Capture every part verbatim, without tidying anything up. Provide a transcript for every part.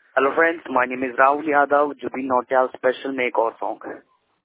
Hello friends, my name is Rahul Yadav. Jubin Nautiyal special में एक और सॉन्ग है।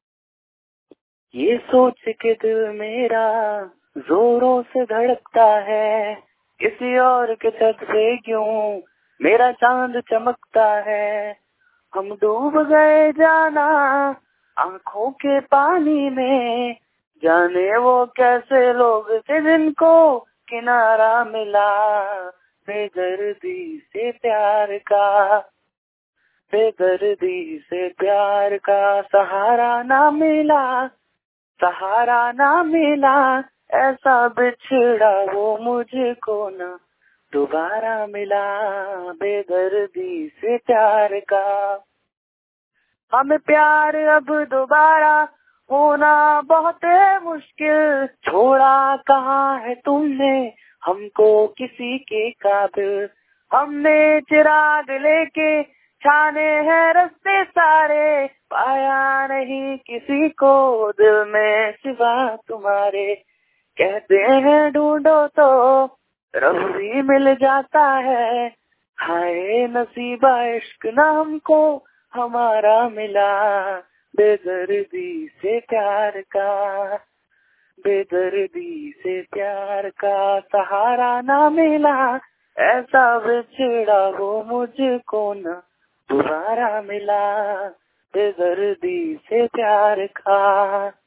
ये सोच के दिल मेरा जोरों से धड़कता है, किसी और के छत पे क्यों मेरा चांद चमकता है। हम डूब गए जाना आंखों के पानी में, जाने वो कैसे लोग थे जिनको किनारा मिला। बेदर्दी से प्यार का, बेदर्दी से प्यार का सहारा ना मिला, सहारा ना मिला। ऐसा बिछड़ा वो मुझको ना दोबारा मिला। बेदर्दी से प्यार का, हमें प्यार अब दोबारा होना बहुत मुश्किल। छोड़ा कहाँ है तुमने हमको किसी के काबिल। हमने चिराग लेके छाने हैं रास्ते सारे, पाया नहीं किसी को दिल में सिवा तुम्हारे। कहते हैं ढूंढो तो रब भी मिल जाता है, हाय नसीबा इश्क ना हमको हमारा मिला। बेदर्दी से प्यार का, बेदर्दी से प्यार का सहारा ना मिला। ऐसा बिछड़ा वो मुझको ना दोबारा मिला। बेदर्दी से प्यार का।